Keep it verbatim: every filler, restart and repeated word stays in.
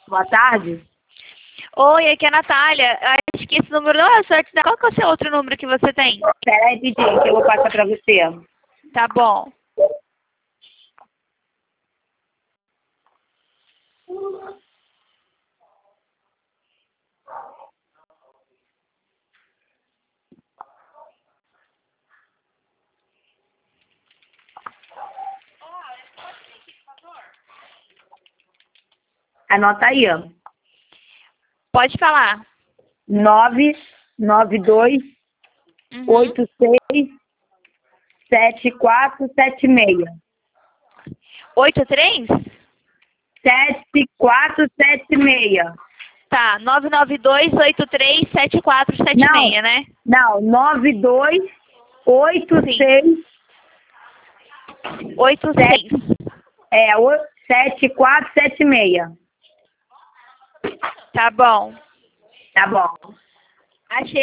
Boa tarde. Oi, aqui é a Natália. Acho que esse número não é o certo. Qual que é o seu outro número que você tem? Espera aí, Pidinho, que eu vou passar pra você. Tá bom. Anota aí, ó. Pode falar. nove nove dois Uhum. oito seis sete quatro sete seis. oito três? sete quatro sete seis. Tá, nove nove dois oito três sete quatro sete Não. seis, né? Não, nove dois oito seis oito seis. é, sete quatro sete seis. Tá bom. Tá bom. Achei.